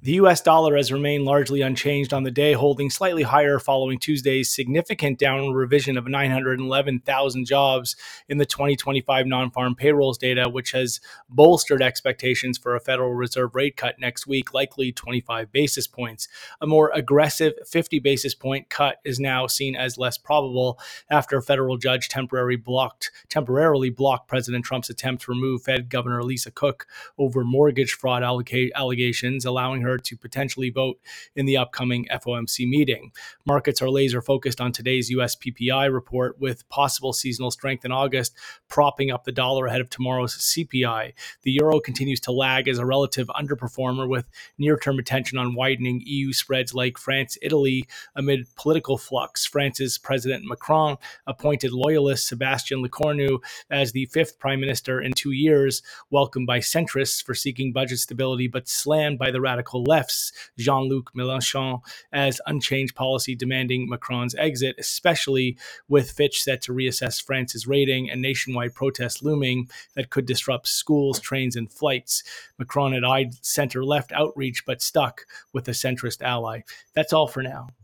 The US dollar has remained largely unchanged on the day, holding slightly higher following Tuesday's significant downward revision of 911,000 jobs in the 2025 non-farm payrolls data, which has bolstered expectations for a Federal Reserve rate cut next week, likely 25 basis points. A more aggressive 50 basis point cut is now seen as less probable after a federal judge temporarily blocked President Trump's attempt to remove Fed Governor Lisa Cook over mortgage fraud allegations, allowing her to potentially vote in the upcoming FOMC meeting. Markets are laser focused on today's US PPI report, with possible seasonal strength in August propping up the dollar ahead of tomorrow's CPI. The euro continues to lag as a relative underperformer, with near-term attention on widening EU spreads like France-Italy amid political flux. France's President Macron appointed loyalist Sébastien Lecornu as the fifth prime minister in 2 years, welcomed by centrists for seeking budget stability, but slammed by the radical left's Jean-Luc Mélenchon as unchanged policy demanding Macron's exit, especially with Fitch set to reassess France's rating and nationwide protests looming that could disrupt schools, trains, and flights. Macron had eyed center-left outreach, but stuck with a centrist ally. That's all for now.